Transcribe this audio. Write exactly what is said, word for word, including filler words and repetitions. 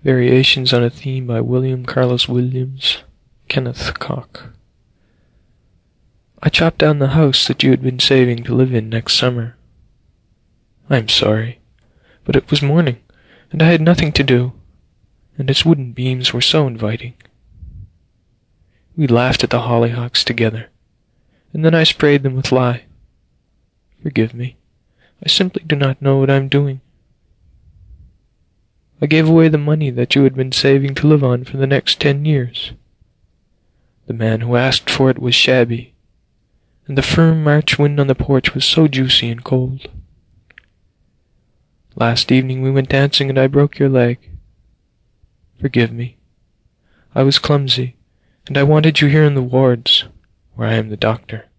Variations on a Theme by William Carlos Williams. Kenneth Cock. I chopped down the house that you had been saving to live in next summer. I am sorry, but it was morning, and I had nothing to do, and its wooden beams were so inviting. We laughed at the hollyhocks together, and then I sprayed them with lye. Forgive me. I simply do not know what I am doing. I gave away the money that you had been saving to live on for the next ten years. The man who asked for it was shabby, and the firm March wind on the porch was so juicy and cold. Last evening we went dancing and I broke your leg. Forgive me. I was clumsy, and I wanted you here in the wards, where I am the doctor.